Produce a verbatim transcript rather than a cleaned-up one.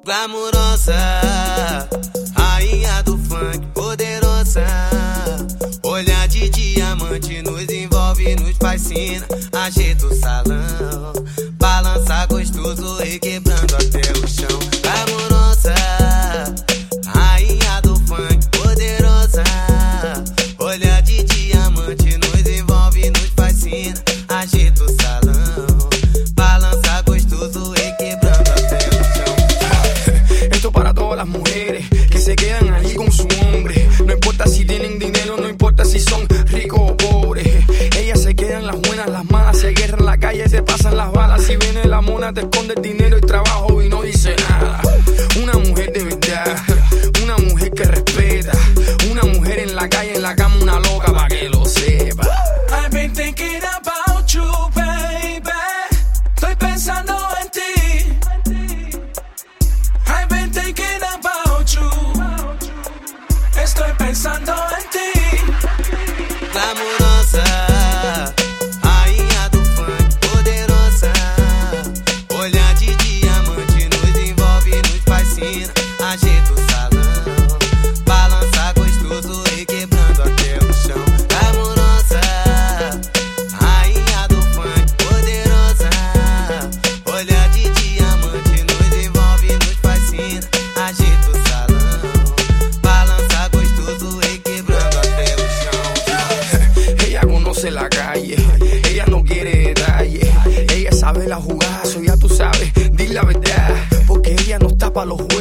Glamurosa, rainha do funk, poderosa. Olhar de diamante nos envolve, nos fascina. Ajeita o salão, balança gostoso, requebrando até o chão. Glamurosa, rainha do funk, poderosa. Olhar de diamante nos envolve, nos fascina. Ajeita o salão, balança gostoso, requebrando até o chão. Esto para todas las mujeres que se quedan allí con su hombre. No importa si tienen dinero, no importa si son ricos o pobres. Ellas se quedan las buenas, las malas se guerran en la calle, se pasan las balas. Si viene la mona te esconde el dinero y trabajo y no dice nada. Una mujer de verdad, una mujer que respeta, una mujer en la calle, en la cama, una loca pa' que lo sepa. I've been thinking about you, baby. Estoy pensando en ti. I've been thinking about you. Estoy pensando en ti. Glamurosa, rainha do funk, poderosa. Olhar de diamante nos envolve, nos fascina. Ajeita o salão, balança gostoso, requebrando até o chão. Glamurosa, rainha do funk, poderosa. Olhar de diamante nos envolve, nos fascina. Ajeita o salão, balança gostoso, requebrando até o chão. Ella conoce la calle, ella no quiere detalles. Ella sabe la jugada, eso ya tú sabes, di la verdad. Porque ella no está pa' los juegos.